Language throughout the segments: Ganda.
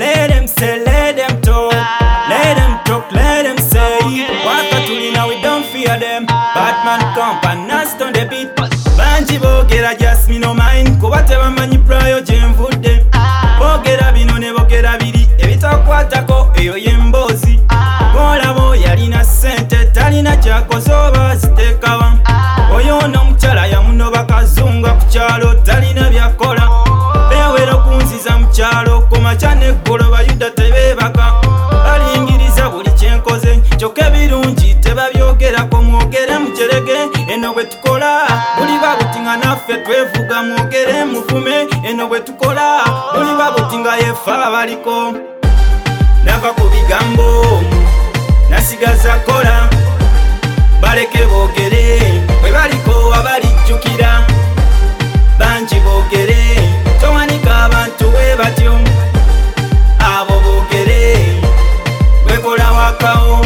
Let them say, let them talk. Let them talk, let them say. Waka tulina, we don't fear them. Batman camp and us on the beat. Banji bogera just me no mind. Kuba tebamanyi prayo gyenvudde. Bogera bino ne bogera biri. Ebitakwatako eyo y'emboozi. Bolabo yalina sente talina kyakoze oba ziteekawa. Oyo n'omukyala yamunoba kazunga ku kyalo talina byakola. Bewera okunziza mu kyalo kumakya n'eggolo bayuda tebeebaka. Balingiriza buli kyenkoze kyokka ebirungi tebabyogerako mwogere mukyerege eno bwe tukola buli babuti nga naffe twevuga mwogere muvume eno bwe tukola buli babuti nga yefe abaliko. Nava ku bigambo nasigaza kola baleke boogere bwe baliko abalijjukira bangi boogere towanika abantu bwe batyo abo boogere bwekola wakawo.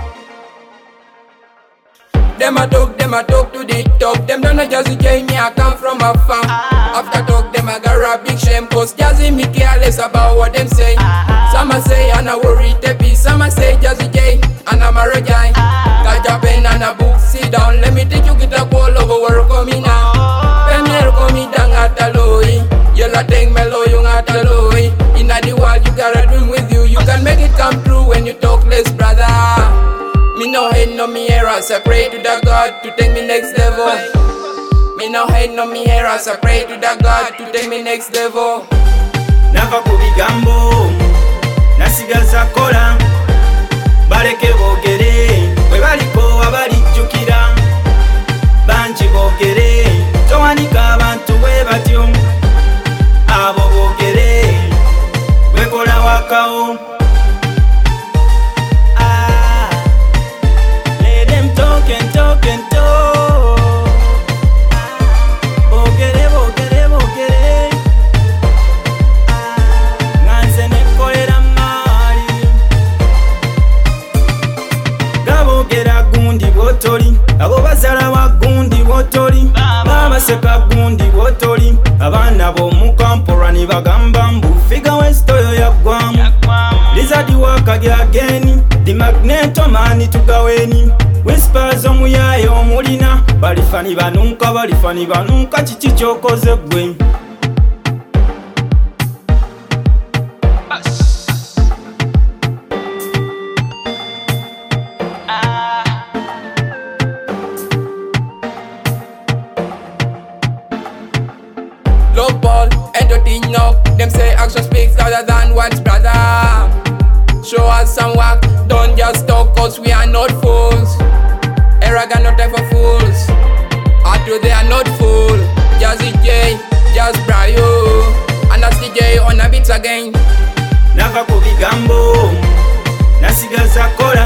Them a talk to the talk. Them don't know Jazzy J, me I come from a farm. After talk, them I got a big shame. Cause Jazzy me careless about what them say. Some a say and I worry tepi. Some a say Jazzy J and I'm a rejai. Got a pen and a book, sit down. Let me take you get a call over work on me now. Pen here come me down at the low. You la take me low, you at the low. In the world you got a dream with you. You can make it come true when you talk less, brother. Me no hate no me errors, I pray to the God to take me next level. Me no hate no me errors, I pray to the God to take me next level. Nava ku bigambo nasigaza kola baleke boogere bwe baliko abalijjukira bangi boogere towanika abantu bwe batyo abo boogere bwekola wakawo. Talk and talk. Bogere, bogere, bogere. Nganze nekolera mali. Gabogera gundi botoli. Abo bazala wa gundi botoli. Babaseka gundi botoli. Abana b'omukampora ni bagamba mbu figa westoyo yaggwamu. Lizadi wakagya geni. Di magneto mani tugaweni. Whispers omuyayo omulina balifani banunka kiki kyokoze gwe. Love ball, entertain now. Them say action speaks louder than words, brother. Show us some work, don't just talk cause we are not fools. Arrogant, no time for fools. After they are not fool. Jazzy J, Jazz Brayo, and Nasty J on the beats again. Nava ku bigambo nasigaza kola